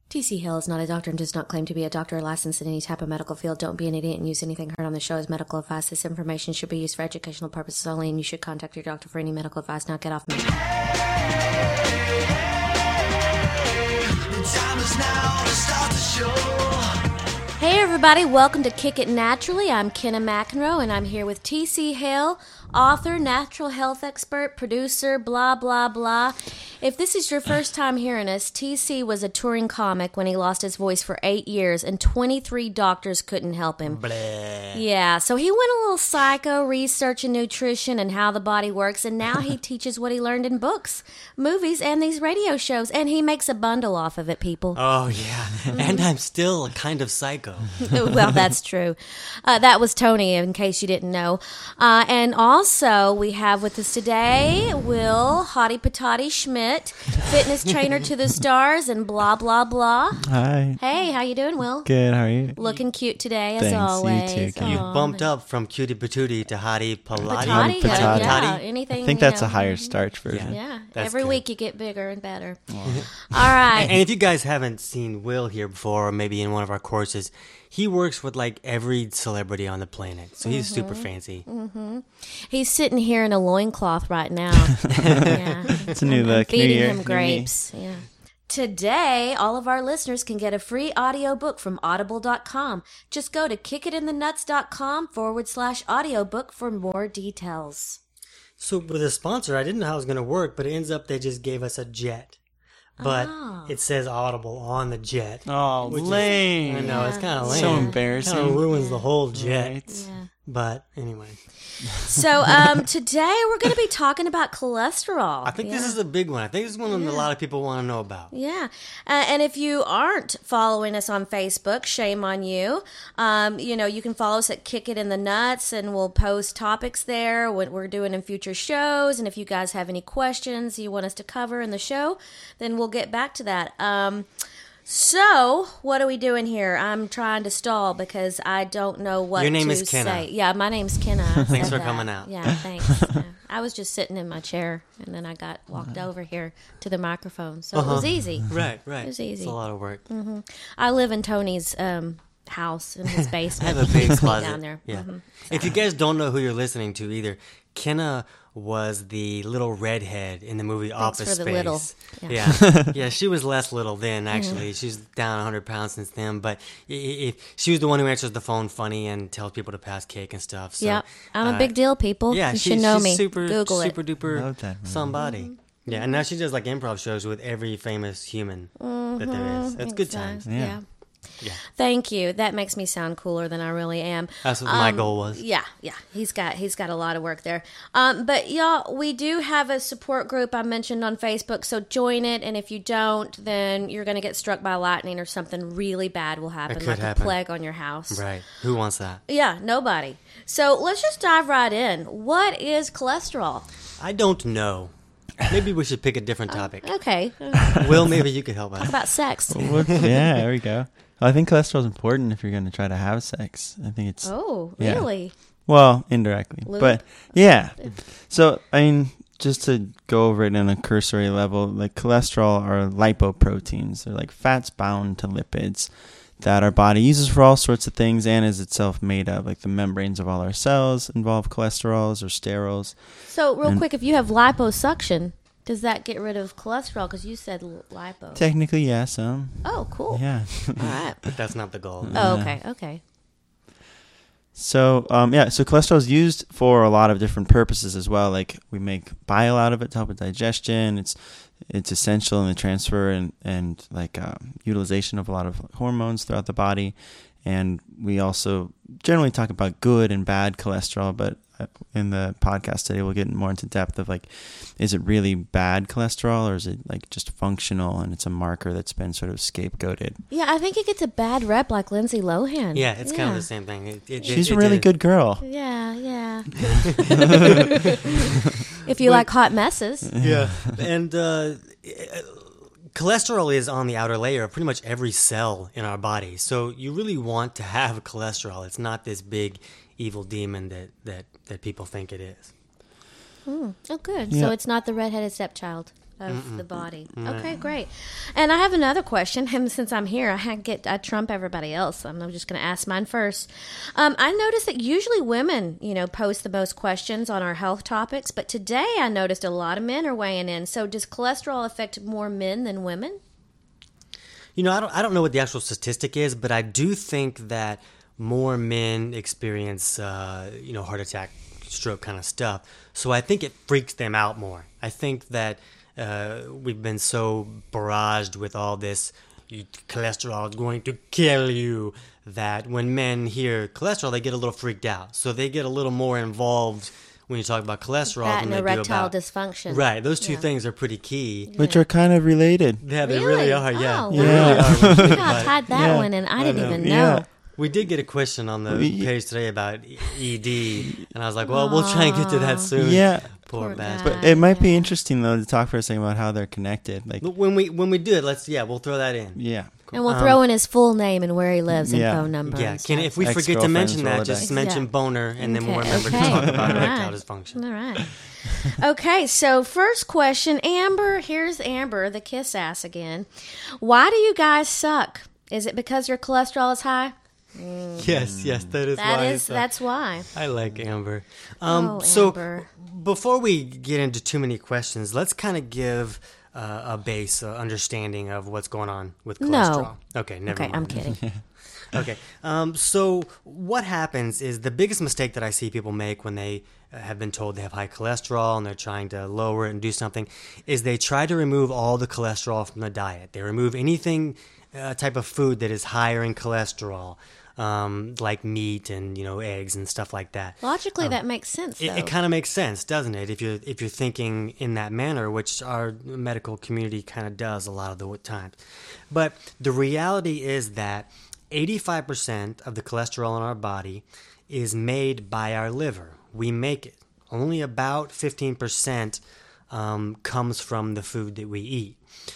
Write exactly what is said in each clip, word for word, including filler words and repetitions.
T C Hill is not a doctor and does not claim to be a doctor or licensed in any type of medical field. Don't be an idiot and use anything heard on the show as medical advice. This information should be used for educational purposes only, and you should contact your doctor for any medical advice. Now get off me. Time is now to start the show. Hey everybody, welcome to Kick It Naturally. I'm Kenna McEnroe, and I'm here with T C Hill, author, natural health expert, producer, blah, blah, blah. If this is your first time hearing us, T C was a touring comic when he lost his voice for eight years, and twenty-three doctors couldn't help him. Bleh. Yeah, so he went a little psycho researching nutrition and how the body works, and now he teaches what he learned in books, movies, and these radio shows, and he makes a bundle off of it, people. Oh, yeah. And I'm still a kind of psycho. Well, that's true. Uh, that was Tony, in case you didn't know. Uh, and also, we have with us today Will Hottie Patati Schmidt, fitness trainer to the stars, and blah, blah, blah. Hi. Hey, how you doing, Will? Good, how are you? Looking cute today, as Thanks, you always. too, Kim. You Aw. bumped up from cutie patootie to hottie palati. Patati, Patati. yeah, yeah, Patati. anything. I think you that's know. a higher starch version. Yeah, That's every good. week you get bigger and better. All right. And if you guys haven't seen Will here before, or maybe in one of our courses, he works with like every celebrity on the planet. So he's super fancy. He's sitting here in a loincloth right now. Yeah. It's a new I'm look. New feeding year, him new me. grapes. Yeah. Today, all of our listeners can get a free audiobook from audible dot com. Just go to kickitinthenuts.com forward slash audiobook for more details. So with a sponsor, I didn't know how it was going to work, but it ends up they just gave us a jet. But Oh. it says Audible on the jet. Oh, Which is- lame. I know, it's kind of lame. So Yeah. embarrassing. Kind of ruins the whole jet. Right. Yeah. But anyway, So um, today we're going to be talking about cholesterol. I think Yeah. this is a big one. I think this is one that a lot of people want to know about. Yeah. Uh, and if you aren't following us on Facebook, shame on you. Um, you know, you can follow us at Kick It in the Nuts, and we'll post topics there, what we're doing in future shows. And if you guys have any questions you want us to cover in the show, then we'll get back to that. Um, so, what are we doing here? I'm trying to stall because I don't know what Your name to is Kenna. say. Yeah, my name's Kenna. I Thanks said for that. coming out. Yeah, thanks. Yeah. I was just sitting in my chair, and then I got walked over here to the microphone, so it was easy. Right, right. It was easy. It's a lot of work. I live in Tony's um, house in his I basement. have a big He's closet down there. Yeah. Mhm. If you guys don't know who you're listening to either, Kenna was the little redhead in the movie Thanks Office for the Space. little. Yeah. Yeah. yeah, She was less little then. Actually, she's down one hundred pounds since then. But i- i- if she was the one who answers the phone funny and tells people to pass cake and stuff. So, Yep. I'm a uh, big deal, people. Yeah, you she, should know she's me. super, Google super it. duper Love that movie. somebody. Mm-hmm. Yeah, and now she does like improv shows with every famous human that there is. It's good Thanks, times. guys. Yeah. Yeah. Yeah. Thank you. That makes me sound cooler than I really am. That's what my Um, goal was. Yeah, yeah. He's got he's got a lot of work there. Um, but y'all, we do have a support group I mentioned on Facebook, so join it. And if you don't, then you're going to get struck by lightning or something really bad will happen, could like happen. a plague on your house. Right. Who wants that? Yeah, nobody. So let's just dive right in. What is cholesterol? I don't know. Maybe we should pick a different topic. Okay, uh, Will, maybe you could help us. about sex. What- yeah, there we go. I think cholesterol is important if you're going to try to have sex. I think it's, Oh, Yeah. really? well, indirectly. Lube? But, yeah. So, I mean, just to go over it on a cursory level, like cholesterol are lipoproteins. They're like fats bound to lipids that our body uses for all sorts of things and is itself made of. Like the membranes of all our cells involve cholesterols or sterols. So, real And- quick, if you have liposuction, does that get rid of cholesterol? Because you said l- lipo. Technically, yes. Um, Oh, cool. yeah. All right. But that's not the goal. Oh, okay, okay. So, um, yeah, so cholesterol is used for a lot of different purposes as well. Like we make bile out of it to help with digestion. It's it's essential in the transfer and, and like uh, utilization of a lot of hormones throughout the body. And we also generally talk about good and bad cholesterol, but uh, in the podcast today, we'll get more into depth of like, is it really bad cholesterol or is it like just functional and it's a marker that's been sort of scapegoated? Yeah, I think it gets a bad rep like Lindsay Lohan. Yeah, it's kind of the same thing. It, it, She's it, a really it, good girl. Yeah, yeah. If you like hot messes. Yeah. And uh, cholesterol is on the outer layer of pretty much every cell in our body. So you really want to have cholesterol. It's not this big evil demon that, that, that people think it is. Oh, good. Yeah. So it's not the redheaded stepchild. of Mm-mm. the body. Right. Okay, great. And I have another question. And since I'm here, I get I trump everybody else. I'm just going to ask mine first. Um, I noticed that usually women, you know, post the most questions on our health topics, but today I noticed a lot of men are weighing in. So does cholesterol affect more men than women? You know, I don't I don't know what the actual statistic is, but I do think that more men experience, uh, you know, heart attack, stroke kind of stuff. So I think it freaks them out more. I think that uh, we've been so barraged with all this, you, cholesterol is going to kill you, that when men hear cholesterol, they get a little freaked out. So they get a little more involved when you talk about cholesterol That than and they do erectile about... dysfunction. Right, those two Yeah. things are pretty key. Which are kind of related. Yeah, they Really? really are, yeah. Oh, They wow. really are when you think Yeah, about I it. tied that Yeah. one and I I didn't know. even Yeah. know. We did get a question on the We- page today about E D, and I was like, well, we'll try and get to that soon. Yeah. Poor, Poor bastard. guy. But it might be Yeah. interesting though to talk for a second about how they're connected. Like, But when we when we do it, let's yeah, we'll throw that in. yeah, And we'll Um, throw in his full name and where he lives and Yeah. phone number. Yeah, and can stuff. if we forget to Ex-girlfriend's mention that, Rolodex. just mention Yeah. boner, and then we'll Okay, remember okay. to talk about All erectile right. dysfunction. All right. Okay, so first question, Amber. Here's Amber, the kiss ass again. Why do you guys suck? Is it because your cholesterol is high? Yes, yes, that is That why. is, it's, uh, that's why. I like Amber. Um, Oh, so Amber. before we get into too many questions, let's kind of give uh, a base uh, understanding of what's going on with No. cholesterol. Okay, never Okay, mind. I'm kidding. Okay. Um, so what happens is the biggest mistake that I see people make when they uh, have been told they have high cholesterol and they're trying to lower it and do something is they try to remove all the cholesterol from the diet. They remove anything uh, type of food that is higher in cholesterol, um, like meat and you know eggs and stuff like that. Logically, that makes sense, though. It, it kind of makes sense, doesn't it? If you're if you're thinking in that manner, which our medical community kind of does a lot of the times. But the reality is that eighty-five percent of the cholesterol in our body is made by our liver. We make it. Only about fifteen percent um, comes from the food that we eat.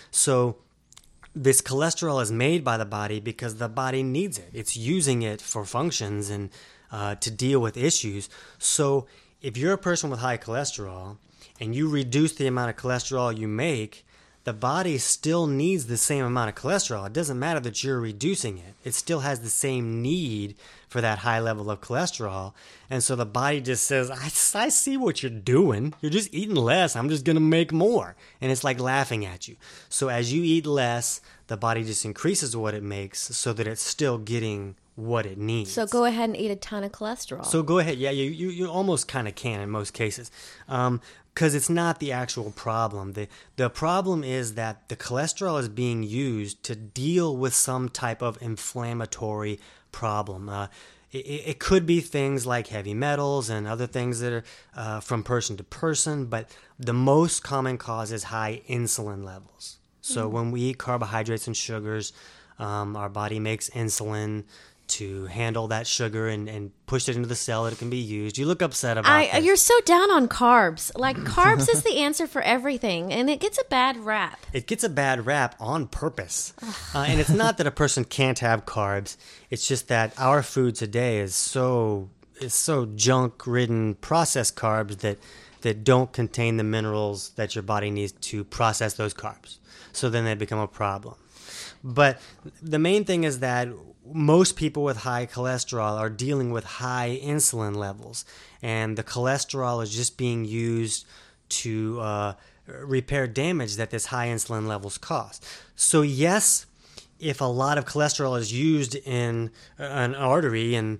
So this cholesterol is made by the body because the body needs it. It's using it for functions and uh, to deal with issues. So if you're a person with high cholesterol and you reduce the amount of cholesterol you make, the body still needs the same amount of cholesterol. It doesn't matter that you're reducing it. It still has the same need for that high level of cholesterol. And so the body just says, I, I see what you're doing. You're just eating less. I'm just going to make more. And it's like laughing at you. So as you eat less, the body just increases what it makes so that it's still getting what it needs. So go ahead and eat a ton of cholesterol. So go ahead. Yeah, you, you, you almost kind of can in most cases. Um, because it's not the actual problem. The the problem is that the cholesterol is being used to deal with some type of inflammatory problem. Uh, it, it could be things like heavy metals and other things that are uh, from person to person, but the most common cause is high insulin levels. So when we eat carbohydrates and sugars, um, our body makes insulin to handle that sugar and, and push it into the cell that it can be used. You look upset about I, this. you're so down on carbs. Like, carbs is the answer for everything, and it gets a bad rap. It gets a bad rap on purpose. uh, and it's not that a person can't have carbs. It's just that our food today is so is so junk-ridden processed carbs that, that don't contain the minerals that your body needs to process those carbs. So then they become a problem. But the main thing is that most people with high cholesterol are dealing with high insulin levels, and the cholesterol is just being used to uh, repair damage that this high insulin levels cause. So yes, if a lot of cholesterol is used in an artery and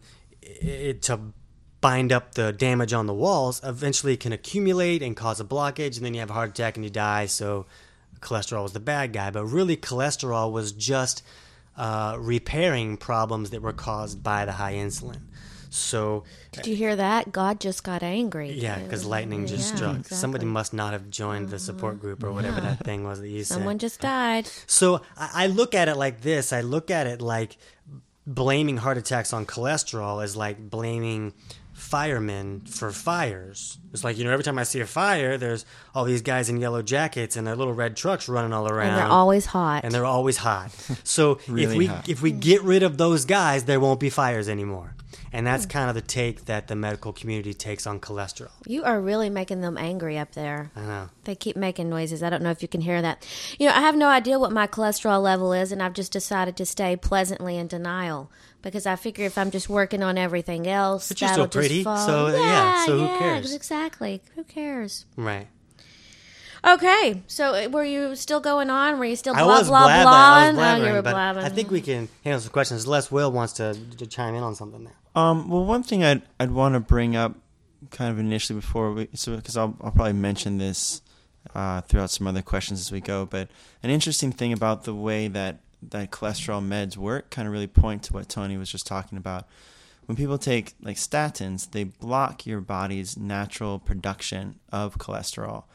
it to bind up the damage on the walls, eventually it can accumulate and cause a blockage, and then you have a heart attack and you die. So cholesterol was the bad guy, but really cholesterol was just uh, repairing problems that were caused by the high insulin. So Did you hear that? God just got angry. yeah, because lightning just Yeah, struck. exactly. Somebody must not have joined the support group or whatever that thing was that you said. Someone just died. So I I look at it like this. I look at it like blaming heart attacks on cholesterol is like blaming firemen for fires. It's like, you know, every time I see a fire, there's all these guys in yellow jackets and their little red trucks running all around. And they're always hot. And they're always hot. So if Really we hot. if we get rid of those guys, there won't be fires anymore. And that's kind of the take that the medical community takes on cholesterol. You are really making them angry up there. I know. They keep making noises. I don't know if you can hear that. You know, I have no idea what my cholesterol level is, and I've just decided to stay pleasantly in denial because I figure if I'm just working on everything else, But you're that'll still pretty, just fall. so, yeah, so who yeah, cares? Exactly. Who cares? Right. Okay, so uh, were you still going on? Were you still I blah, was blah, blab- blah? I was Oh, blabbering, you were but blabbing. I think we can handle some questions unless Will wants to, to chime in on something there. Um, well, one thing I'd I'd want to bring up, kind of initially before we, so because I'll I'll probably mention this uh, throughout some other questions as we go, but an interesting thing about the way that that cholesterol meds work kind of really point to what Tony was just talking about. When people take like statins, they block your body's natural production of cholesterol.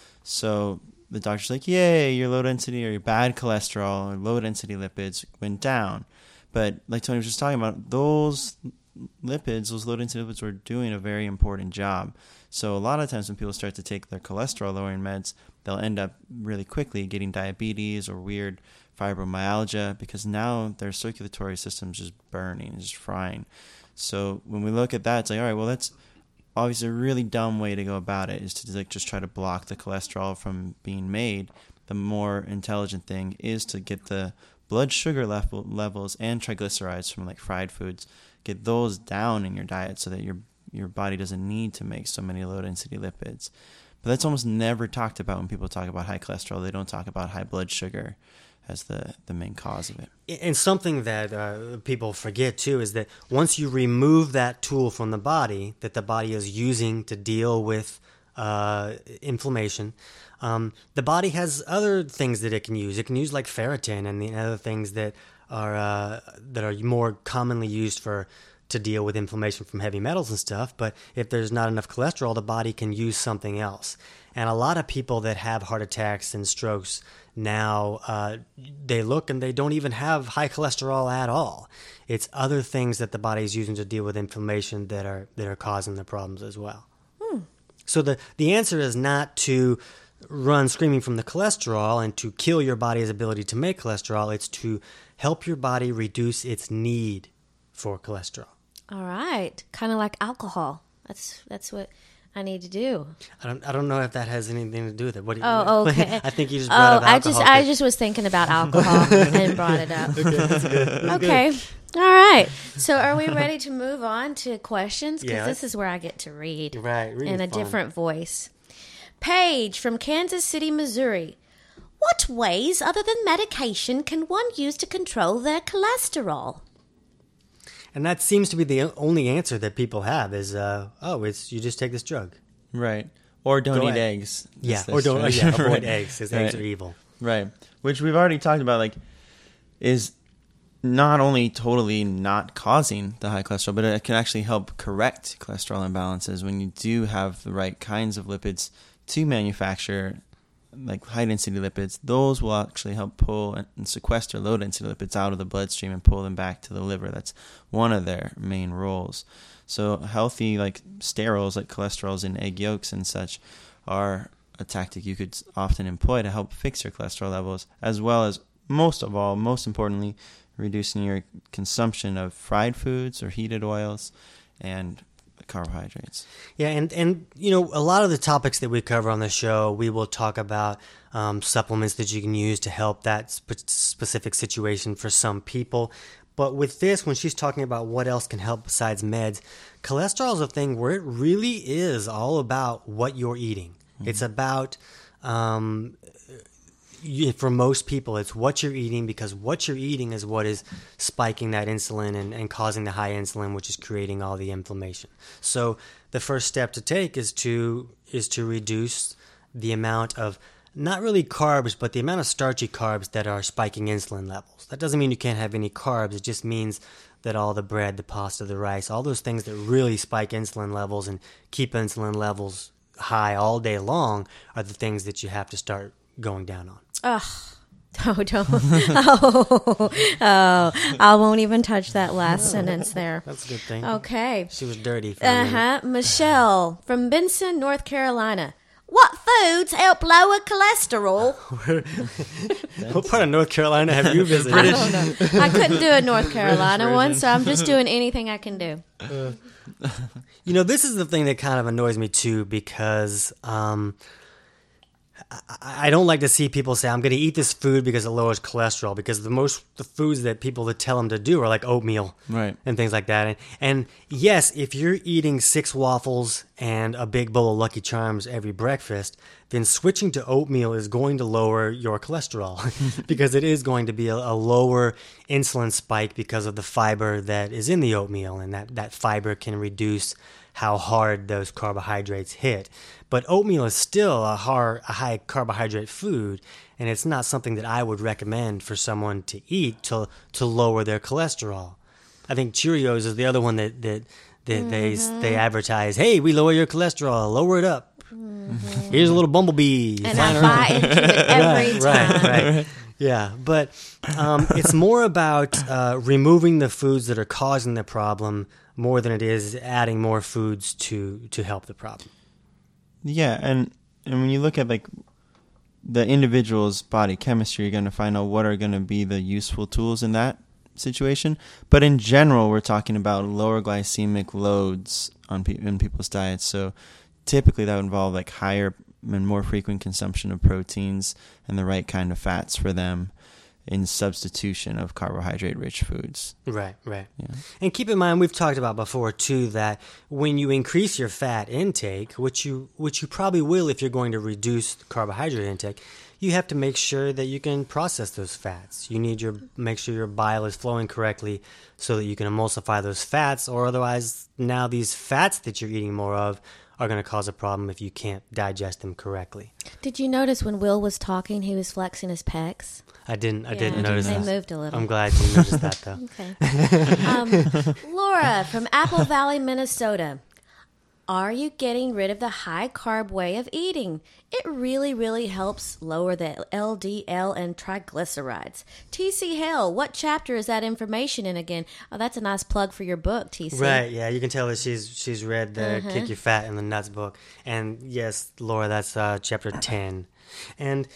So the doctor's like, yay, your low density or your bad cholesterol or low density lipids went down. But like Tony was just talking about, those lipids, those low density lipids were doing a very important job. So a lot of times when people start to take their cholesterol lowering meds, they'll end up really quickly getting diabetes or weird fibromyalgia because now their circulatory system's just burning, just frying. So when we look at that, it's like, all right, well, that's obviously a really dumb way to go about it, is to like just try to block the cholesterol from being made. The more intelligent thing is to get the blood sugar level, levels and triglycerides from like fried foods, get those down in your diet so that your your body doesn't need to make so many low density lipids. But that's almost never talked about when people talk about high cholesterol. They don't talk about high blood sugar as the, the main cause of it. And something that uh, people forget too is that once you remove that tool from the body that the body is using to deal with uh, inflammation, um, the body has other things that it can use. It can use like ferritin and the other things that are uh, that are more commonly used for to deal with inflammation from heavy metals and stuff. But if there's not enough cholesterol, the body can use something else. And a lot of people that have heart attacks and strokes now, uh, they look and they don't even have high cholesterol at all. It's other things that the body is using to deal with inflammation that are that are causing the problems as well. Hmm. So the, the answer is not to run screaming from the cholesterol and to kill your body's ability to make cholesterol. It's to help your body reduce its need for cholesterol. All right, kind of like alcohol. That's that's what I need to do. I don't I don't know if that has anything to do with it. What do you, Oh, okay. I think you just brought Oh, up I alcohol. just I just was thinking about alcohol and brought it up. Okay, that's good. That's Okay. good. All right. So are we ready to move on to questions? Because Yeah. this is where I get to read Right, reading's in a fun. different voice. Paige from Kansas City, Missouri. What ways other than medication can one use to control their cholesterol? And that seems to be the only answer that people have is, uh, oh, it's you just take this drug. Right. Or don't Go eat ahead. eggs. Yeah, That's- or don't that's yeah, right. avoid Right. eggs because Right. eggs are evil. Right. Which we've already talked about, like, is not only totally not causing the high cholesterol, but it can actually help correct cholesterol imbalances when you do have the right kinds of lipids to manufacture, like high density lipids. Those will actually help pull and sequester low density lipids out of the bloodstream and pull them back to the liver. That's one of their main roles. So healthy, like sterols, like cholesterols in egg yolks and such, are a tactic you could often employ to help fix your cholesterol levels, as well as, most of all, most importantly, reducing your consumption of fried foods or heated oils and carbohydrates. Yeah, and, and you know, a lot of the topics that we cover on the show, we will talk about um, supplements that you can use to help that spe- specific situation for some people. But with this, when she's talking about what else can help besides meds, cholesterol is a thing where it really is all about what you're eating. Mm-hmm. It's about, um, you, for most people, it's what you're eating, because what you're eating is what is spiking that insulin and, and causing the high insulin, which is creating all the inflammation. So the first step to take is to is to reduce the amount of, not really carbs, but the amount of starchy carbs that are spiking insulin levels. That doesn't mean you can't have any carbs. It just means that all the bread, the pasta, the rice, all those things that really spike insulin levels and keep insulin levels high all day long are the things that you have to start going down on. Ugh. Oh, don't. Oh, oh, I won't even touch that last sentence there. That's a good thing. Okay. She was dirty for a Uh minute. huh. Michelle from Benson, North Carolina. What foods help lower cholesterol? What part of North Carolina have you visited? I don't know. I couldn't do a North Carolina one, so I'm just doing anything I can do. Uh, you know, this is the thing that kind of annoys me too, because um, I, I don't like to see people say, I'm going to eat this food because it lowers cholesterol, because the most the foods that people that tell them to do are like oatmeal, right, and things like that. And, and yes, if you're eating six waffles and a big bowl of Lucky Charms every breakfast, then switching to oatmeal is going to lower your cholesterol because it is going to be a, a lower insulin spike because of the fiber that is in the oatmeal, and that, that fiber can reduce how hard those carbohydrates hit. But oatmeal is still a, hard, a high carbohydrate food, and it's not something that I would recommend for someone to eat to to lower their cholesterol. I think Cheerios is the other one that, that, that mm-hmm. they they advertise, hey, we lower your cholesterol, lower it up. Mm-hmm. Here's a little bumblebee. And I buy into it every right, time. Right, right. Yeah, but um, it's more about uh, removing the foods that are causing the problem more than it is adding more foods to, to help the problem. Yeah, and, and when you look at like the individual's body chemistry, you're going to find out what are going to be the useful tools in that situation. But in general, we're talking about lower glycemic loads on pe- in people's diets. So typically that would involve like higher and more frequent consumption of proteins and the right kind of fats for them in substitution of carbohydrate-rich foods. Right, right. Yeah. And keep in mind, we've talked about before too, that when you increase your fat intake, which you which you probably will if you're going to reduce carbohydrate intake, you have to make sure that you can process those fats. You need your make sure your bile is flowing correctly so that you can emulsify those fats, or otherwise now these fats that you're eating more of are going to cause a problem if you can't digest them correctly. Did you notice when Will was talking, he was flexing his pecs? I didn't. I Yeah, didn't notice they that. moved a little. I'm glad you noticed that, though. Okay. Um, Laura from Apple Valley, Minnesota. Are you getting rid of the high carb way of eating? It really, really helps lower the L D L and triglycerides. T C Hale, what chapter is that information in again? Oh, that's a nice plug for your book, T C. Right, yeah, you can tell that she's she's read the Uh-huh. Kick Your Fat in the Nuts book. And yes, Laura, that's uh, chapter ten. And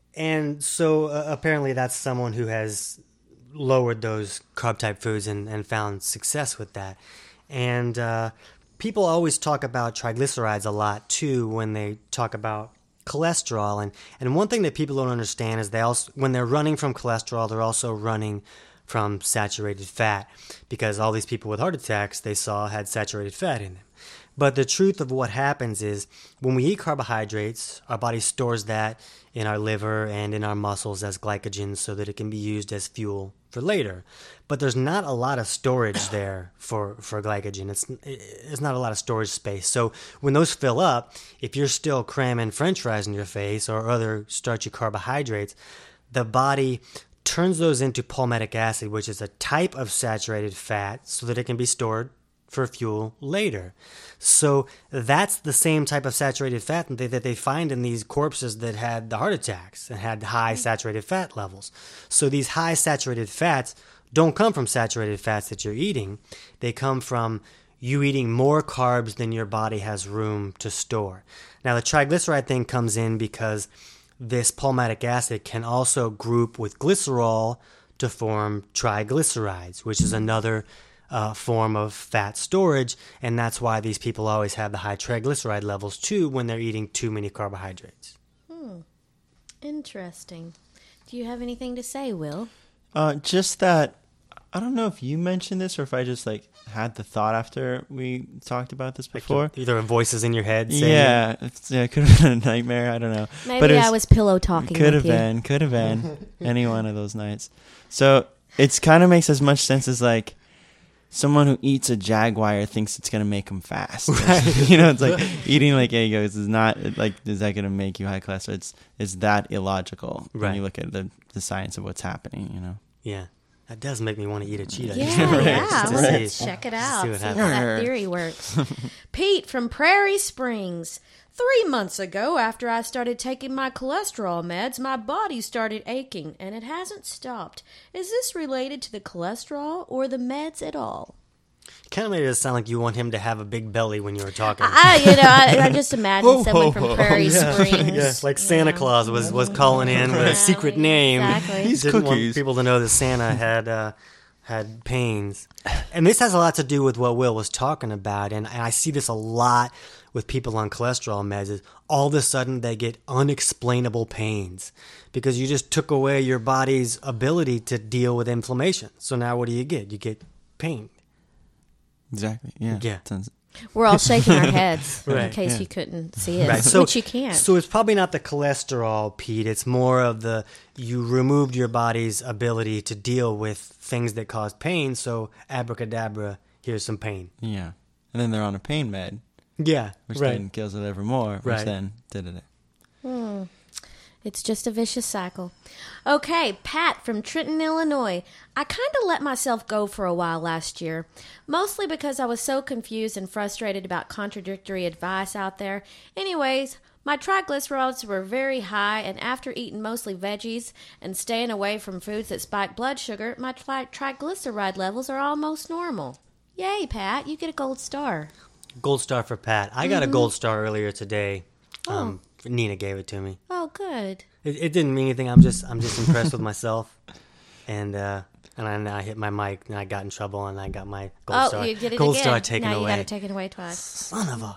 and so uh, apparently that's someone who has lowered those carb-type foods and, and found success with that. And uh, people always talk about triglycerides a lot, too, when they talk about cholesterol. And, and one thing that people don't understand is they also, when they're running from cholesterol, they're also running from saturated fat, because all these people with heart attacks they saw had saturated fat in them. But the truth of what happens is when we eat carbohydrates, our body stores that in our liver and in our muscles as glycogen so that it can be used as fuel for later. But there's not a lot of storage there for, for glycogen. It's, it's not a lot of storage space. So when those fill up, if you're still cramming French fries in your face or other starchy carbohydrates, the body turns those into palmitic acid, which is a type of saturated fat, so that it can be stored for fuel later. So that's the same type of saturated fat that they, that they find in these corpses that had the heart attacks and had high saturated fat levels. So these high saturated fats don't come from saturated fats that you're eating. They come from you eating more carbs than your body has room to store. Now the triglyceride thing comes in because this palmitic acid can also group with glycerol to form triglycerides, which is another Uh, form of fat storage, and that's why these people always have the high triglyceride levels too when they're eating too many carbohydrates. Hmm. Interesting. Do you have anything to say, Will? Uh, just that, I don't know if you mentioned this or if I just like had the thought after we talked about this before. Either voices in your head saying yeah, it's, yeah, it could have been a nightmare. I don't know. Maybe but it I was pillow talking Could with have you. been, could have been any one of those nights. So it's kind of makes as much sense as like someone who eats a Jaguar thinks it's going to make them fast. Right. You know, it's like eating like Eggos is not like, is that going to make you high cholesterol? It's, it's that illogical Right. when you look at the, the science of what's happening, you know? Yeah. That does make me want to eat a cheetah. Yeah, Right. yeah. Just to Let's see- check it just to out. see See what how happens. that theory works. Pete from Prairie Springs. Three months ago, after I started taking my cholesterol meds, my body started aching, and it hasn't stopped. Is this related to the cholesterol or the meds at all? Kind of made it sound like you want him to have a big belly when you were talking. I, you know, I, I just imagine Whoa, someone whoa, from whoa. Prairie Yeah. Springs. Yeah, like Santa you know. Claus was, was calling in with Yeah, a secret name. exactly. He These didn't want cookies. people to know that Santa had uh, had pains. And this has a lot to do with what Will was talking about. And, and I see this a lot with people on cholesterol meds. Is all of a sudden they get unexplainable pains because you just took away your body's ability to deal with inflammation. So now what do you get? You get pain. Exactly. Yeah. Yeah. Sounds- We're all shaking our heads in Right, case yeah. you couldn't see it, Right. So, which you can't. So it's probably not the cholesterol, Pete. It's more of the you removed your body's ability to deal with things that cause pain. So abracadabra, here's some pain. yeah. And then they're on a pain med, Yeah, which right. then kills it ever more, which Right. then did it. It's just a vicious cycle. Okay, Pat from Trenton, Illinois. I kind of let myself go for a while last year, mostly because I was so confused and frustrated about contradictory advice out there. Anyways, my triglycerides were very high, and after eating mostly veggies and staying away from foods that spike blood sugar, my tri- triglyceride levels are almost normal. Yay, Pat, you get a gold star. Gold star for Pat. I Mm-hmm. got a gold star earlier today. Oh. Um, Nina gave it to me. Oh, good. It, it didn't mean anything. I'm just I'm just impressed with myself. And uh, and I, and I hit my mic and I got in trouble and I got my gold oh, star. you did it gold again. star taken now away. you got it taken away twice. Son of a.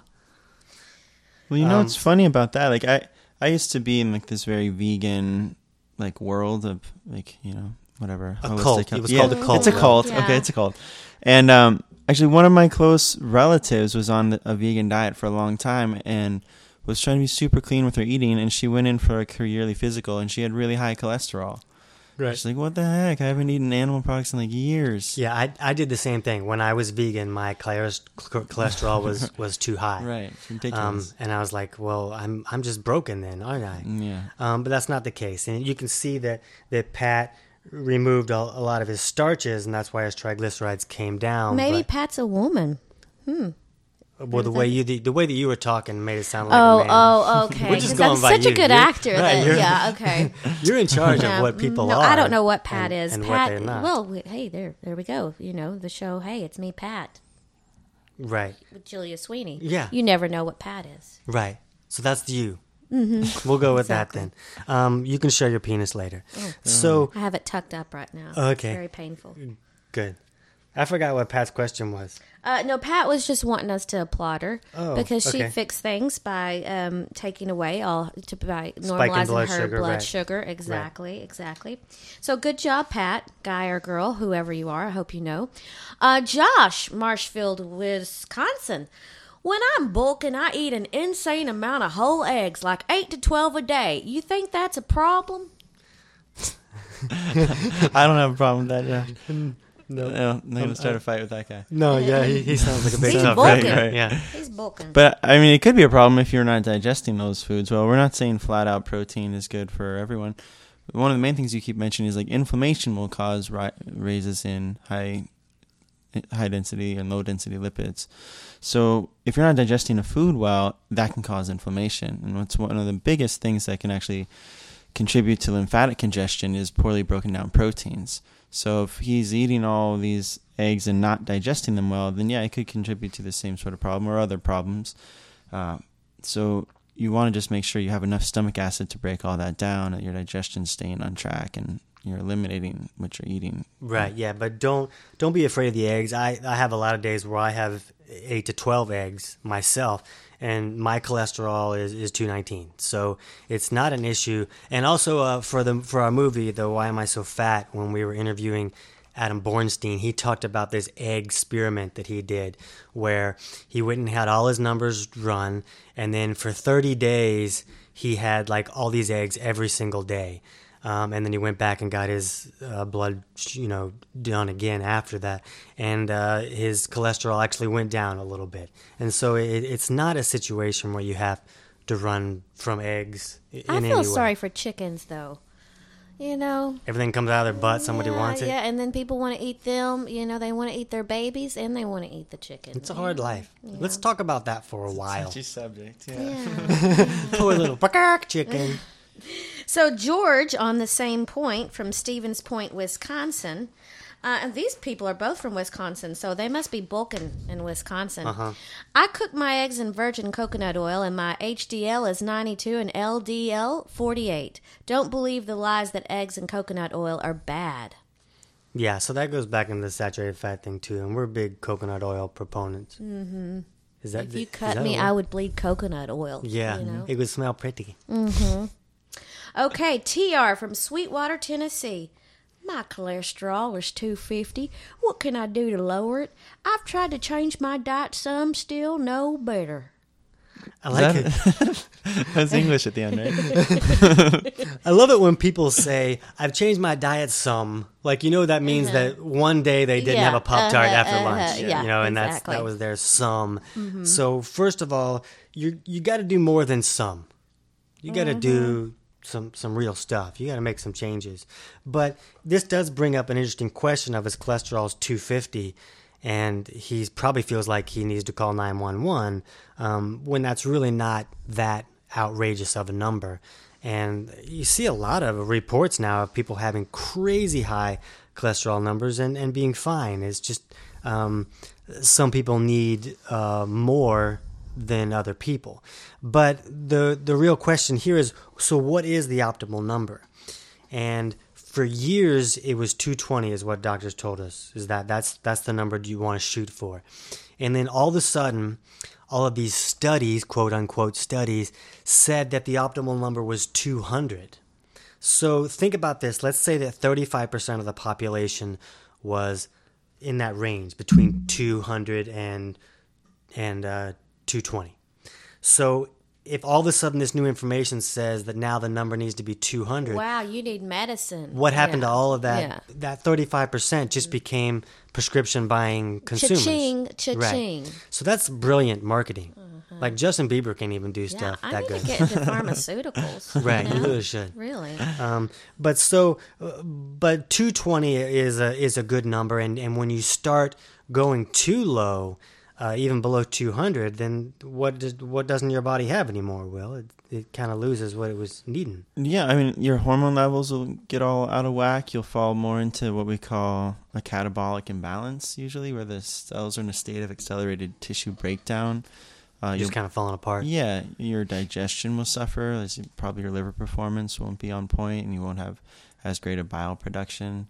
Well, you know Um, what's funny about that? Like I, I used to be in like this very vegan, like world of like you know whatever A holistic cult. health- It was yeah, called a cult, It's a Will. cult. Yeah. Okay, it's a cult. And um, actually, one of my close relatives was on a vegan diet for a long time and was trying to be super clean with her eating. And she went in for like her yearly physical, and she had really high cholesterol. Right. She's like, "What the heck? I haven't eaten animal products in like years." Yeah, I I did the same thing. When I was vegan, my choles- cholesterol was, was too high. Right. It's Um, ridiculous. and I was like, well, I'm I'm just broken then, aren't I? yeah. Um, but that's not the case. And you can see that, that Pat removed a, a lot of his starches, and that's why his triglycerides came down. Maybe But, Pat's a woman. well, the way you the, the way that you were talking made it sound like Oh, a man. oh, okay. We're just 'Cause I'm going by such a you. good You're- actor. right, that, you're- yeah, okay. You're in charge Yeah, of what people no, are. I don't know what Pat and, is. and Pat. what they're not. Well, we- hey, there, there we go. You know the show. Hey, it's me, Pat, right, with Julia Sweeney. Yeah. You never know what Pat is. right. So that's you. Mm-hmm. We'll go with Exactly. that then. Um, you can show your penis later. So I have it tucked up right now. Okay. It's very painful. good. I forgot what Pat's question was. Uh, no, Pat was just wanting us to applaud her Oh, because she okay. fixed things by um, taking away all to by Spiking normalizing blood her sugar, blood right. sugar. Exactly, exactly. So good job, Pat, guy or girl, whoever you are. I hope you know. Uh, Josh, Marshfield, Wisconsin. When I'm bulking, I eat an insane amount of whole eggs, like eight to twelve a day. You think that's a problem? I don't have a problem with that. Yeah. No, No, I'm not gonna start a fight with that guy. no, yeah, he, he sounds like a big He's tough bulking. guy. Right. Yeah, He's bulking. But I mean, it could be a problem if you're not digesting those foods well. We're not saying flat out protein is good for everyone. One of the main things you keep mentioning is like inflammation will cause ri- raises in high high density and low density lipids. So if you're not digesting a food well, that can cause inflammation. And what's one of the biggest things that can actually contribute to lymphatic congestion is poorly broken down proteins. So if he's eating all these eggs and not digesting them well, then yeah, it could contribute to the same sort of problem or other problems. Uh, so you want to just make sure you have enough stomach acid to break all that down, that your digestion's staying on track, and you're eliminating what you're eating. right. Yeah, but don't don't be afraid of the eggs. I, I have a lot of days where I have eight to twelve eggs myself, and my cholesterol is, is two nineteen. So it's not an issue. And also uh, for the for our movie, the Why Am I So Fat? When we were interviewing Adam Bornstein, he talked about this egg experiment that he did, where he went and had all his numbers run, and then for thirty days he had like all these eggs every single day. Um, and then he went back and got his uh, blood, you know, done again after that, and uh, his cholesterol actually went down a little bit. And so it, it's not a situation where you have to run from eggs in I any feel way. sorry for chickens, though. You know, Everything comes out of their butt. Somebody yeah, wants it. Yeah, and then people want to eat them. You know, they want to eat their babies and they want to eat the chicken. It's a hard life. Let's talk about that for a while. subject. Yeah. Poor little chicken. So George, on the same point from Stevens Point, Wisconsin, uh, and these people are both from Wisconsin, so they must be bulking in Wisconsin. Uh-huh. I cook my eggs in virgin coconut oil, and my H D L is ninety-two and L D L forty-eight. Don't believe the lies that eggs and coconut oil are bad. Yeah, so that goes back into the saturated fat thing too, and we're big coconut oil proponents. Mm-hmm. Is that If you is cut that me, a- I would bleed coconut oil. Yeah, You know? it would smell pretty. Okay, T R from Sweetwater, Tennessee. My cholesterol is two fifty. What can I do to lower it? I've tried to change my diet some, still no better. I like it. That- That's English at the end, right? I love it when people say, "I've changed my diet some." Like, you know, that means that one day they didn't Yeah, have a Pop Tart uh-huh, after uh-huh, lunch. yeah, you know, and exactly. that's that was their some. So first of all, you you got to do more than some. You got to do some some real stuff. You got to make some changes. But this does bring up an interesting question of his cholesterol is two fifty. And he probably feels like he needs to call nine one one um, when that's really not that outrageous of a number. And you see a lot of reports now of people having crazy high cholesterol numbers and, and being fine. It's just um, some people need uh, more than other people. But the the real question here is, so what is the optimal number? And for years, it was two twenty is what doctors told us, is that that's, that's the number you want to shoot for. And then all of a sudden, all of these studies, quote unquote studies, said that the optimal number was two hundred. So think about this. Let's say that thirty-five percent of the population was in that range between two hundred and, and uh, two twenty. So if all of a sudden this new information says that now the number needs to be two hundred, Wow, you need medicine. what happened Yeah. to all of that? Yeah. That thirty-five percent just became prescription buying consumers. Cha-ching, Right. cha-ching. So that's brilliant marketing. Like Justin Bieber can't even do Yeah, stuff I that need good. to get into pharmaceuticals. Right, you you know? really should. Really? Um, but so, uh, but two twenty is a is a good number, and, and when you start going too low, uh, even below two hundred, then what does, what doesn't your body have anymore? Well, it it kind of loses what it was needing. Yeah, I mean, your hormone levels will get all out of whack. You'll fall more into what we call a catabolic imbalance, usually, where the cells are in a state of accelerated tissue breakdown. Uh, Just you'll- kind of falling apart. Yeah, your digestion will suffer. As you- probably your liver performance won't be on point, and you won't have as great a bile production.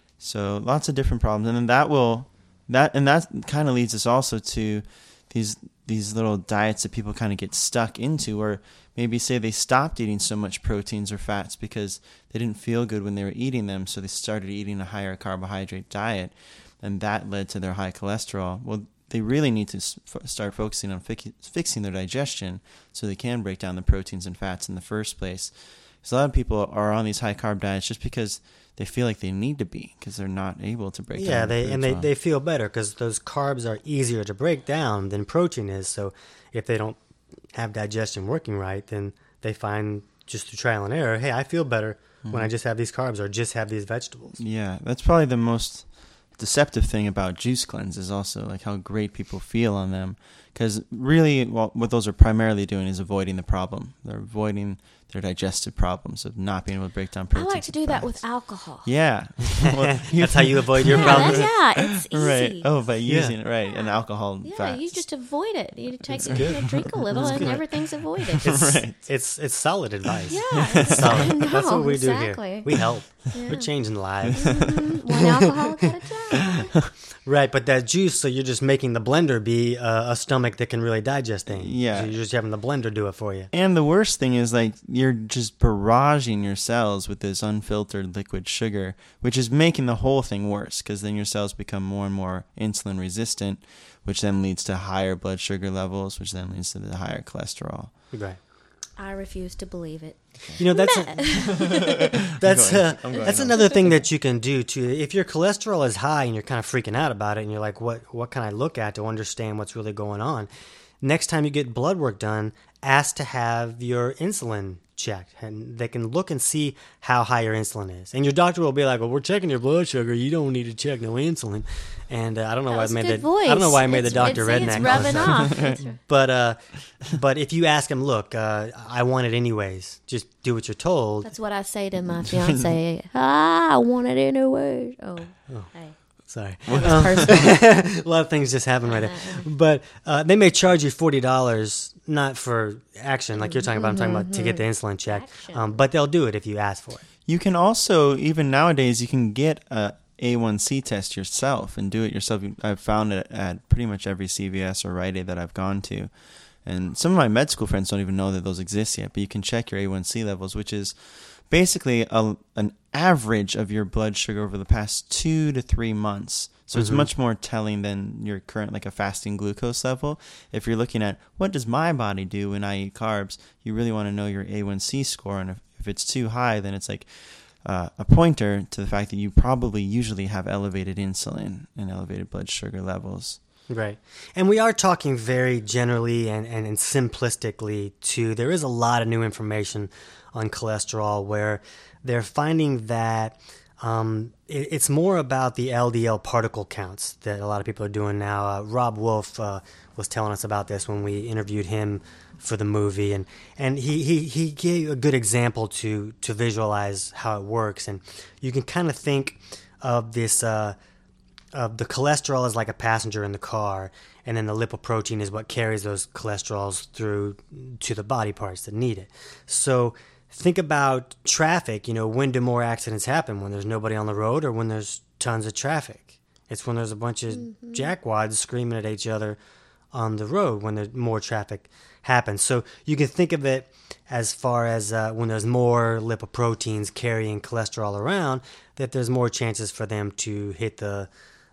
So lots of different problems, and then that will that and that kind of leads us also to these these little diets that people kind of get stuck into, or maybe say they stopped eating so much proteins or fats because they didn't feel good when they were eating them, so they started eating a higher carbohydrate diet, and that led to their high cholesterol. Well, they really need to s- f- start focusing on fi- fixing their digestion so they can break down the proteins and fats in the first place. Because a lot of people are on these high carb diets just because they feel like they need to be, because they're not able to break Yeah, down the they foods and they, well. they feel better because those carbs are easier to break down than protein is. So if they don't have digestion working right, then they find just through trial and error, hey, I feel better when I just have these carbs or just have these vegetables. Yeah, that's probably the most deceptive thing about juice cleanses also, like how great people feel on them. Because really, well, what those are primarily doing is avoiding the problem. They're avoiding their digestive problems of not being able to break down I proteins. like to and do that fats. with alcohol. Yeah. Well, That's how you avoid your Yeah, problems. that- yeah, it's easy. right. Oh, by Yeah. using it, right. And alcohol and Yeah, fats. you just avoid it. You take you good. know, drink a little, and everything's avoided. It's, Right. it's it's solid advice. Yeah, it's, I Solid. know, That's what we exactly. do here. We help. Yeah. We're changing lives. Mhm. One alcoholic at a time. Right, but that juice, so you're just making the blender be uh, a stomach that can really digest things. Yeah. So you're just having the blender do it for you. And the worst thing is, like, you're just barraging your cells with this unfiltered liquid sugar, which is making the whole thing worse, because then your cells become more and more insulin resistant, which then leads to higher blood sugar levels, which then leads to the higher cholesterol. Right. I refuse to believe it. You know, that's that's going- uh, I'm going that's on. another thing that you can do too. If your cholesterol is high and you're kind of freaking out about it, and you're like, "What what can I look at to understand what's really going on?" next time you get blood work done, ask to have your insulin checked, and they can look and see how high your insulin is. And your doctor will be like, "Well, we're checking your blood sugar. You don't need to check no insulin." And uh, I don't know That why I was made good that. voice. I don't know why I made It's- the doctor it's, redneck. It's rubbing off. It's- But uh, but if you ask them, look, uh, I want it anyways. Just do what you're told. That's what I say to my fiance. ah, I want it anyways. Oh, hey. Sorry. That was personal. A lot of things just happen right there. But uh, they may charge you forty dollars, not for action like you're talking about. I'm talking about to get the insulin checked. Action. Um, but they'll do it if you ask for it. You can also, even nowadays, you can get a A one C test yourself and do it yourself. I've found it at pretty much every C V S or Rite Aid that I've gone to. And some of my med school friends don't even know that those exist yet. But you can check your A one C levels, which is basically a, an average of your blood sugar over the past two to three months. So it's Mhm. much more telling than your current, like a fasting glucose level. If you're looking at what does my body do when I eat carbs, you really want to know your A one C score. And if, if it's too high, then it's like uh, a pointer to the fact that you probably usually have elevated insulin and elevated blood sugar levels. Right. And we are talking very generally and, and, and simplistically, too. There is a lot of new information on cholesterol where they're finding that um, it, it's more about the L D L particle counts that a lot of people are doing now. Uh, Rob Wolf uh, was telling us about this when we interviewed him for the movie, and, and he, he, he gave a good example to, to visualize how it works. And you can kind of think of this... Uh, Uh, the cholesterol is like a passenger in the car, and then the lipoprotein is what carries those cholesterols through to the body parts that need it. So think about traffic. You know, when do more accidents happen? When there's nobody on the road or when there's tons of traffic? It's when there's a bunch of Mm-hmm. jackwads screaming at each other on the road when there's more traffic happens. So you can think of it as far as uh, when there's more lipoproteins carrying cholesterol around, that there's more chances for them to hit the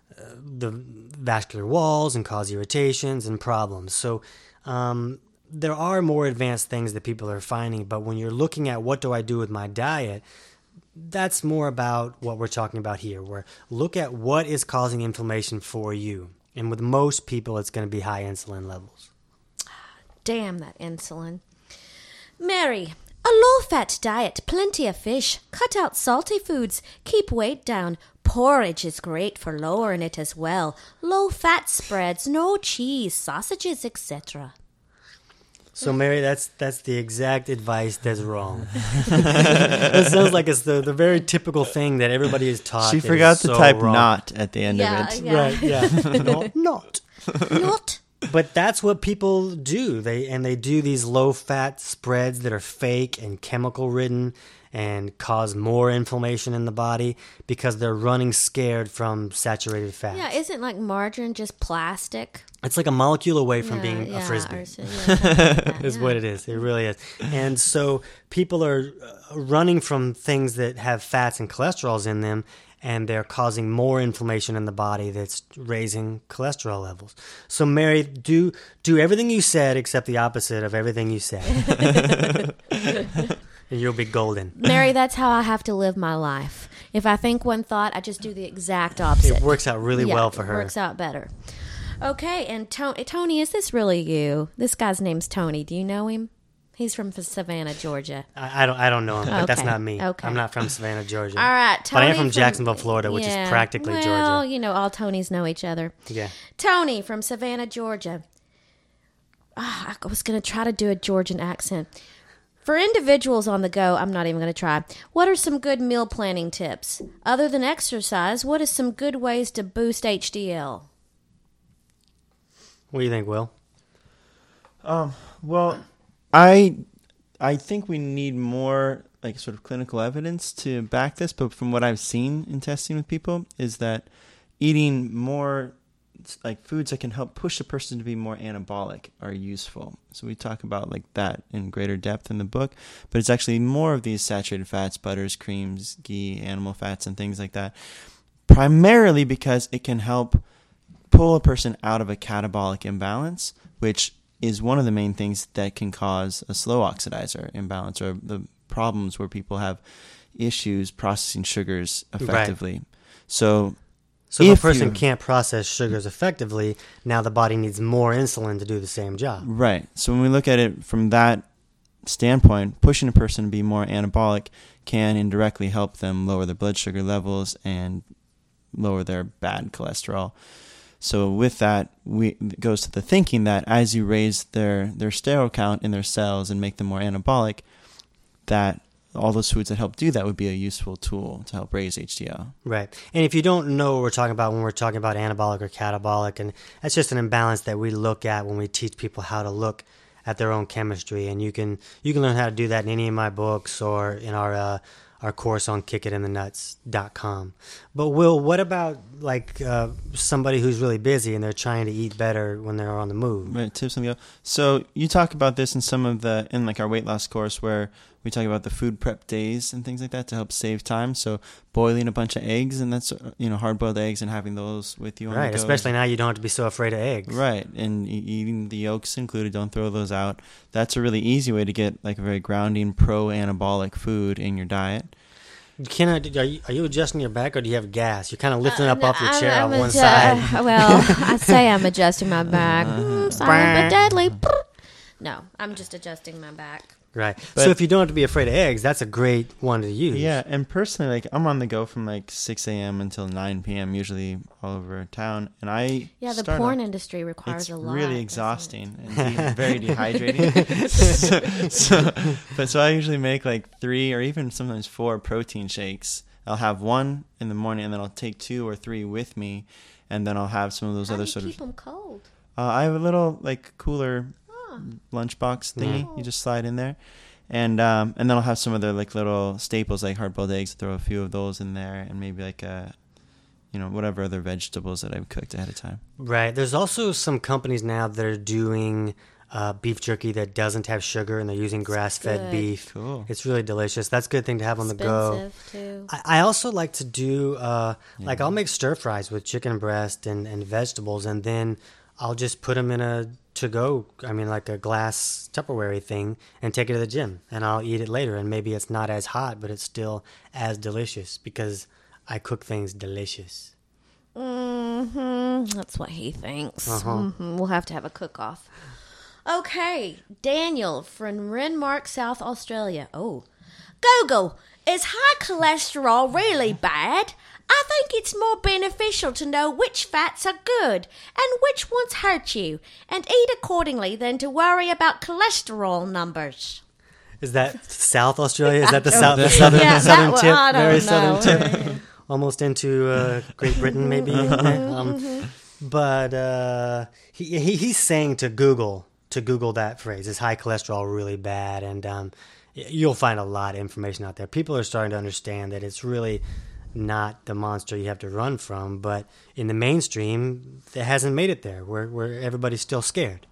the vascular walls and cause irritations and problems. So um, there are more advanced things that people are finding, but when you're looking at what do I do with my diet, that's more about what we're talking about here, where look at what is causing inflammation for you. And with most people, it's going to be high insulin levels. Damn that insulin. Mary, a low-fat diet, plenty of fish, cut out salty foods, keep weight down. Porridge is great for lowering it as well. Low-fat spreads, no cheese, sausages, et cetera. So, Mary, that's that's the exact advice that's wrong. It sounds like it's the, the very typical thing that everybody is taught. She that forgot is to so type wrong. not at the end Yeah, of it. yeah. Right, yeah. No, not. Not. But that's what people do. They and they do these low-fat spreads that are fake and chemical-ridden and cause more inflammation in the body because they're running scared from saturated fats. Yeah, isn't like margarine just plastic? It's like a molecule away from Yeah, being yeah, a frisbee. or so- yeah, something like that, Is yeah. what it is. It really is. And so people are uh, running from things that have fats and cholesterols in them, and they're causing more inflammation in the body that's raising cholesterol levels. So, Mary, do do everything you said except the opposite of everything you said. And you'll be golden. Mary, that's how I have to live my life. If I think one thought, I just do the exact opposite. It works out really Yeah, well for it her. works out better. Okay, and Tony, Tony, is this really you? This guy's name's Tony. Do you know him? He's from Savannah, Georgia. I, I don't I don't know him, but that's Okay, not me. okay. I'm not from Savannah, Georgia. All right, Tony. But I am from Jacksonville, Florida, which yeah, is practically well, Georgia. you know, all Tonys know each other. Yeah. Tony from Savannah, Georgia. Ah, I was going to try to do a Georgian accent. For individuals on the go, I'm not even going to try. What are some good meal planning tips? Other than exercise, what is some good ways to boost H D L? What do you think, Will? Um, well, I I think we need more like sort of clinical evidence to back this, but from what I've seen in testing with people is that eating more like foods that can help push a person to be more anabolic are useful. So we talk about like that in greater depth in the book, but it's actually more of these saturated fats, butters, creams, ghee, animal fats, and things like that, primarily because it can help pull a person out of a catabolic imbalance, which is one of the main things that can cause a slow oxidizer imbalance, or the problems where people have issues processing sugars effectively. Right. So So if, If a person you- can't process sugars effectively, now the body needs more insulin to do the same job. Right. So when we look at it from that standpoint, pushing a person to be more anabolic can indirectly help them lower their blood sugar levels and lower their bad cholesterol. So with that, we it goes to the thinking that as you raise their, their sterol count in their cells and make them more anabolic, that all those foods that help do that would be a useful tool to help raise H D L. Right. And if you don't know what we're talking about when we're talking about anabolic or catabolic, and that's just an imbalance that we look at when we teach people how to look at their own chemistry. And you can you can learn how to do that in any of my books or in our uh, our course on kick it in the nuts dot com. But Will, what about like uh, somebody who's really busy and they're trying to eat better when they're on the move? Right, tips on the go. So you talk about this in some of the in like our weight loss course where we talk about the food prep days and things like that to help save time. So boiling a bunch of eggs, and that's uh, you know hard boiled eggs and having those with you on Right, the go. especially now you don't have to be so afraid of eggs. Right, and e- eating the yolks included. Don't throw those out. That's a really easy way to get like a very grounding pro anabolic food in your diet. Can I, are, you, are you adjusting your back or do you have gas? You're kind of lifting up Uh, off your I'm- chair I'm on one adju- side. Well, I say I'm adjusting my back. Mm, silent but deadly. No, I'm just adjusting my back. Right. But- so if you don't have to be afraid of eggs, that's a great one to use. Yeah, and personally, like I'm on the go from like six a.m. until nine p.m. usually all over town, and I Yeah, the start porn off- industry requires It's a lot. really doesn't it? exhausting and de- very dehydrating. so, so, but so I usually make like three or even sometimes four protein shakes. I'll have one in the morning, and then I'll take two or three with me, and then I'll have some of those How other do you sort keep of. them cold? Uh, I have a little like cooler Oh. lunchbox thingy. Yeah. You just slide in there, and um, and then I'll have some other like little staples like hard boiled eggs. Throw a few of those in there, and maybe like a, you know, whatever other vegetables that I've cooked ahead of time. Right. There's also some companies now that are doing uh, beef jerky that doesn't have sugar, and they're using grass-fed good. beef. Cool. It's really delicious. That's a good thing to have on the go. Expensive too. I I also like to do, uh, like, I'll make stir fries with chicken breast and, and vegetables, and then I'll just put them in a to-go, I mean, like a glass Tupperware thing, and take it to the gym, and I'll eat it later. And maybe it's not as hot, but it's still as delicious because I cook things delicious. Mm-hmm. That's what he thinks. Uh-huh. hmm We'll have to have a cook-off. Okay, Daniel from Renmark, South Australia. Oh, Google, is high cholesterol really bad? I think it's more beneficial to know which fats are good and which ones hurt you, and eat accordingly than to worry about cholesterol numbers. Is that South Australia? Is that the south, the southern, Yeah, southern that one- tip? I don't Very know. southern tip. Almost into uh, Great Britain, maybe. um, but uh, he, he he's saying to Google to Google that phrase: "Is high cholesterol really bad?" And um, y- you'll find a lot of information out there. People are starting to understand that it's really not the monster you have to run from. But in the mainstream, it hasn't made it there, where where everybody's still scared.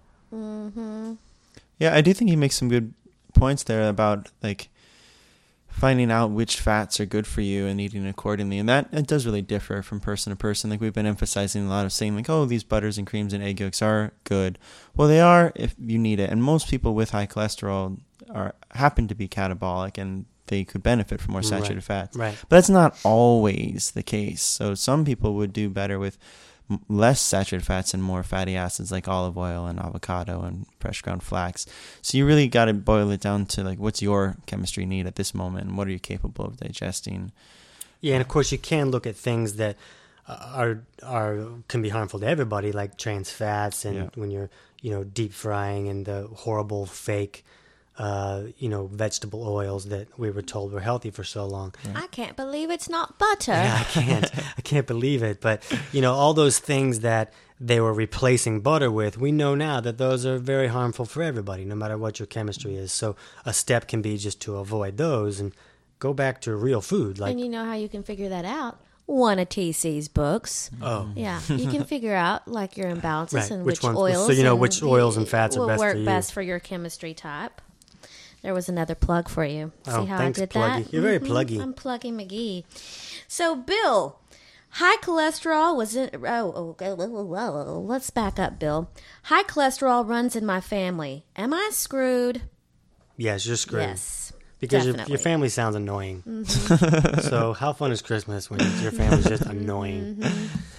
Yeah, I do think he makes some good points there about like finding out which fats are good for you and eating accordingly. And that it does really differ from person to person. Like we've been emphasizing a lot of saying like, oh, these butters and creams and egg yolks are good. Well, they are if you need it. And most people with high cholesterol are happen to be catabolic and they could benefit from more saturated Right, fats. right. But that's not always the case. So some people would do better with m- less saturated fats and more fatty acids like olive oil and avocado and fresh ground flax. So you really got to boil it down to like what's your chemistry need at this moment and what are you capable of digesting. Yeah, and of course you can look at things that uh, are are can be harmful to everybody, like trans fats, and Yeah. when you're you know deep frying and the horrible fake uh, you know vegetable oils that we were told were healthy for so long. I can't believe it's not butter. Yeah, I can't I can't believe it. But you know all those things that they were replacing butter with, we know now that those are very harmful for everybody, no matter what your chemistry is. So a step can be just to avoid those and go back to real food, like And you know how you can figure that out? One of T C's books. oh. Yeah, you can figure out like your imbalances Right, and which which, ones- oils. so you know and which oils and fats are will best for work you. best for your chemistry type. There was another plug for you. See Oh, how thanks, I did Pluggy. that? You're very Mhm, pluggy. I'm Pluggy McGee. So, Bill, high cholesterol was in. Oh, oh, oh, oh, oh, let's back up, Bill. High cholesterol runs in my family. Am I screwed? Yes, you're screwed. Yes. Because your, definitely. your family sounds annoying. Mm-hmm. So how fun is Christmas when your family's just annoying? Mm-hmm.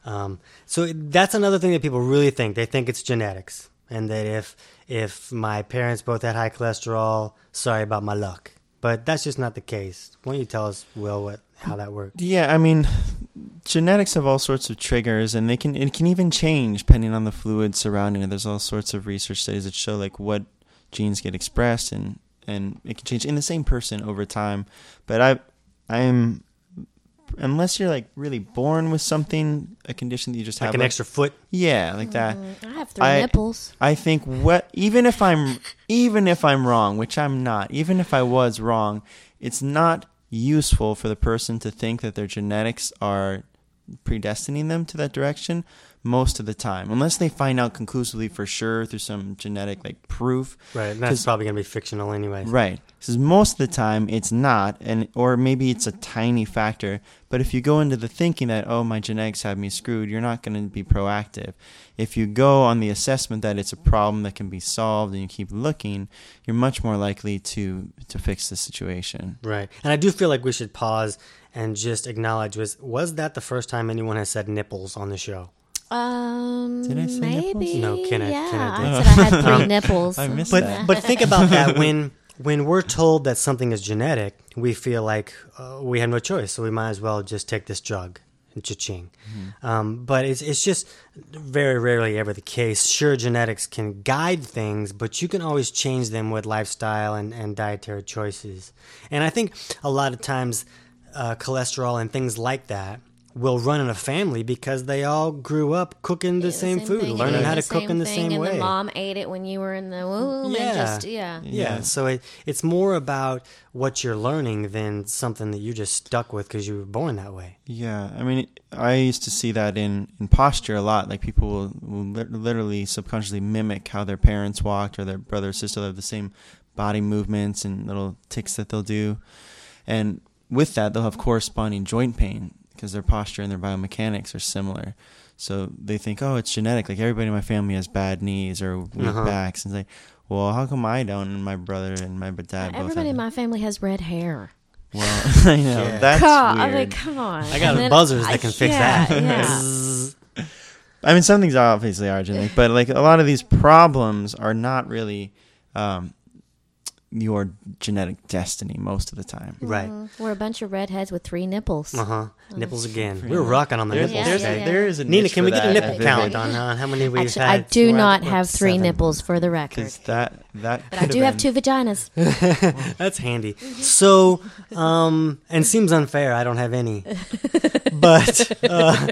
Um, so that's another thing that people really think. They think it's genetics, and that if if my parents both had high cholesterol, sorry about my luck. But that's just not the case. Why don't you tell us, Will, what how that works? Yeah, I mean, genetics have all sorts of triggers, and they can it can even change depending on the fluid surrounding it. There's all sorts of research studies that show like what genes get expressed, and, and it can change in the same person over time. But I I'm unless you're like really born with something, a condition that you just Like have an like, extra foot? yeah, like that. I have three I- nipples. I think what even if I'm even if I'm wrong, which I'm not, even if I was wrong, it's not useful for the person to think that their genetics are predestining them to that direction most of the time, unless they find out conclusively for sure through some genetic like proof. Right, and that's probably going to be fictional anyway. Right. Because most of the time it's not, and or maybe it's a tiny factor. But if you go into the thinking that, oh, my genetics have me screwed, you're not going to be proactive. If you go on the assessment that it's a problem that can be solved and you keep looking, you're much more likely to, to fix the situation. Right. And I do feel like we should pause and just acknowledge, was was that the first time anyone has said nipples on the show? Um, Did I say maybe. nipples? No, Kenneth- Yeah, Kenneth did. I said I had three nipples. I missed But that. but think about that. When when we're told that something is genetic, we feel like uh, we have no choice, so we might as well just take this drug and cha-ching. Mm-hmm. Um, but it's it's just very rarely ever the case. Sure, genetics can guide things, but you can always change them with lifestyle and, and dietary choices. And I think a lot of times uh, cholesterol and things like that will run in a family because they all grew up cooking the Yeah, same, food, thing, learning and how the to cook same in the thing, same and way. the mom ate it when you were in the womb. Yeah. And just, yeah. Yeah, so it, it's more about what you're learning than something that you're just stuck with because you were born that way. Yeah, I mean, I used to see that in, in posture a lot. Like people will, will li- literally subconsciously mimic how their parents walked or their brother or sister. They have the same body movements and little tics that they'll do. And with that, they'll have corresponding joint pain because their posture and their biomechanics are similar. So they think, oh, it's genetic. Like everybody in my family has bad knees or weak Uh-huh. backs. And it's like, well, how come I don't and my brother and my dad both Everybody in have my family has red hair. Well, I know. Yeah. That's God, weird. I mean, come on. I got And then buzzers I- that can fix yeah, that. Yeah. Zzz. I mean, some things obviously are genetic, but like a lot of these problems are not really um, your genetic destiny most of the time. Right. We're a bunch of redheads with three nipples. Uh huh. Nipples again. We're rocking on the There's, nipples Yeah, there's, today. yeah. there is a Nina, niche can for we get a that nipple at count Vivid. on, on how many we've Actually, had? I do We're not at, have what, three seven? nipples for the record. Because that that But I do have two vaginas. That's handy. So, um, and seems unfair. I don't have any. But uh,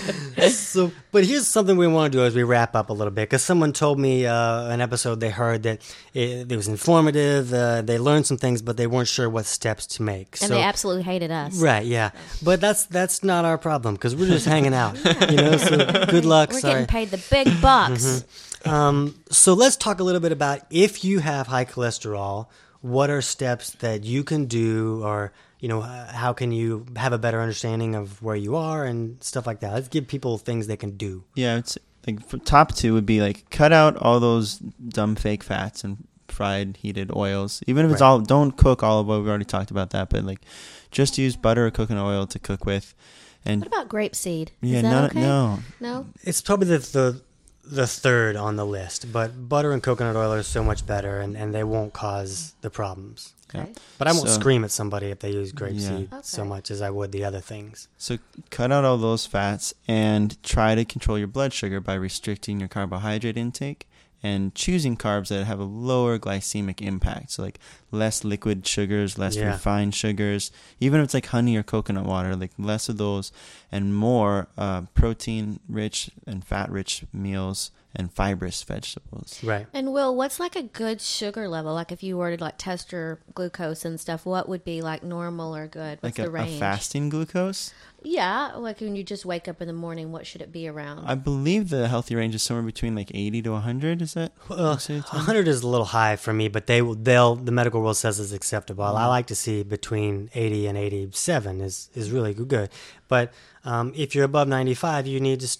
so, but here's something we want to do as we wrap up a little bit, because someone told me uh, an episode they heard that it, it was informative. Uh, they learned some things, but they weren't sure what steps to make. And so, they absolutely hated us. right, yeah. But that's that's not our problem because we're just hanging out. You know. So good luck. We're Sorry. getting paid the big bucks. Um, so let's talk a little bit about if you have high cholesterol, what are steps that you can do, or you know, uh, how can you have a better understanding of where you are and stuff like that. Let's give people things they can do. yeah, it's like for top two would be like cut out all those dumb fake fats and fried heated oils. Even if it's Right. all, don't cook olive oil. We've already talked about that, but like just use butter or coconut oil to cook with. And What about grapeseed? yeah, Is that no, okay? no, No? It's probably the, the the third on the list, but butter and coconut oil are so much better, and, and they won't cause the problems. Okay. But I won't So- scream at somebody if they use grapeseed Yeah. so Okay. much as I would the other things. So cut out all those fats and try to control your blood sugar by restricting your carbohydrate intake and choosing carbs that have a lower glycemic impact. So like less liquid sugars, less Yeah. refined sugars, even if it's like honey or coconut water, like less of those and more uh, protein rich and fat rich meals and fibrous vegetables. Right. And Will, what's like a good sugar level? Like if you were to like test your glucose and stuff, what would be like normal or good? What's Like the a, a range? fasting glucose. Yeah, like when you just wake up in the morning, what should it be around? I believe the healthy range is somewhere between like eighty to one hundred. Is that? Well, one hundred is a little high for me, but they will, they'll, the medical world says it's acceptable. I like to see between eighty and eighty-seven is, is really good. But um, if you're above ninety-five, you need to start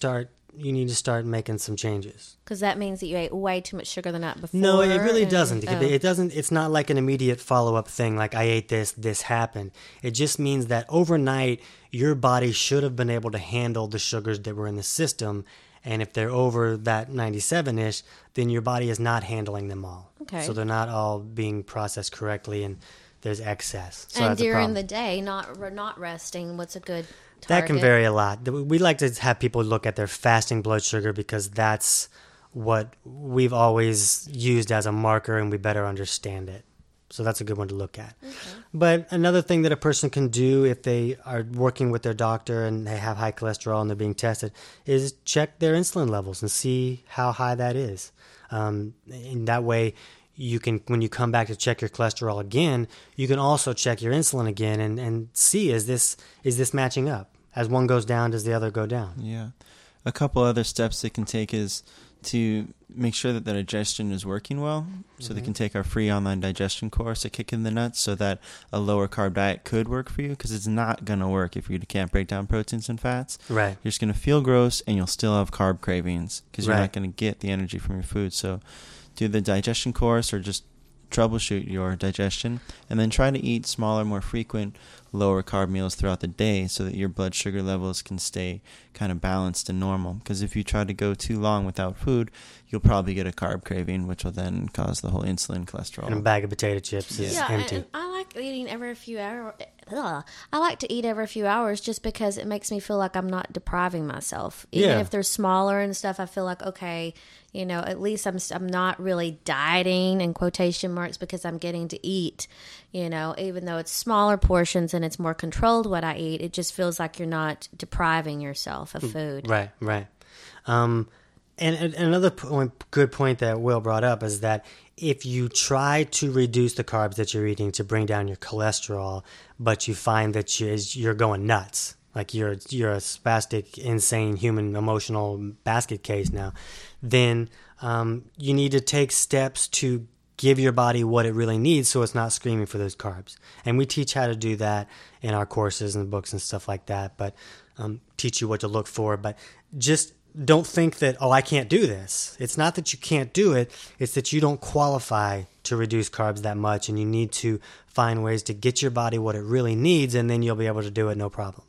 you need to start making some changes. Because that means that you ate way too much sugar the night before. No, it really and- doesn't. oh. It doesn't. It's not like an immediate follow-up thing. Like I ate this, this happened. It just means that overnight your body should have been able to handle the sugars that were in the system, and if they're over that ninety-seven-ish, then your body is not handling them all. Okay. So they're not all being processed correctly, and there's excess. So and that's a during problem. the day, not not resting. What's a good target? That can vary a lot. We like to have people look at their fasting blood sugar because that's what we've always used as a marker, and we better understand it. So that's a good one to look at. Okay. But another thing that a person can do if they are working with their doctor and they have high cholesterol and they're being tested is check their insulin levels and see how high that is. Um, and that way, you can, when you come back to check your cholesterol again, you can also check your insulin again and, and see is this is this matching up? As one goes down, does the other go down? Yeah. A couple other steps they can take is to make sure that the digestion is working well. So Mm-hmm. they can take our free online digestion course at Kick in the Nuts so that a lower carb diet could work for you, because it's not going to work if you can't break down proteins and fats. Right. You're just going to feel gross and you'll still have carb cravings because you're Right. not going to get the energy from your food. So do the digestion course or just troubleshoot your digestion, and then try to eat smaller, more frequent, lower carb meals throughout the day so that your blood sugar levels can stay kind of balanced and normal. Because if you try to go too long without food, you'll probably get a carb craving, which will then cause the whole insulin cholesterol. And a bag of potato chips is Yeah, and, empty. and I like eating every few hours. Ugh. I like to eat every few hours just because it makes me feel like I'm not depriving myself. Even Yeah. if they're smaller and stuff, I feel like, okay, you know, at least I'm I'm not really dieting in quotation marks because I'm getting to eat, you know, even though it's smaller portions and it's more controlled what I eat, it just feels like you're not depriving yourself of food. Right, right. Um, and, and another point, good point that Will brought up is that if you try to reduce the carbs that you're eating to bring down your cholesterol, but you find that you- you're going nuts, like you're you're a spastic, insane human emotional basket case now, then um, you need to take steps to give your body what it really needs so it's not screaming for those carbs. And we teach how to do that in our courses and books and stuff like that, but um, teach you what to look for. But just don't think that, oh, I can't do this. It's not that you can't do it. It's that you don't qualify to reduce carbs that much, and you need to find ways to get your body what it really needs, and then you'll be able to do it no problem.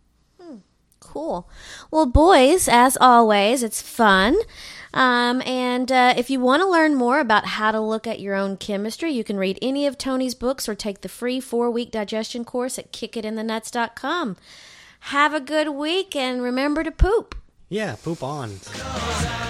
Cool. Well, boys, as always, it's fun. Um, and uh, if you want to learn more about how to look at your own chemistry, you can read any of Tony's books or take the free four-week digestion course at kick it in the nuts dot com. Have a good week, and remember to poop. Yeah, poop on. Cause I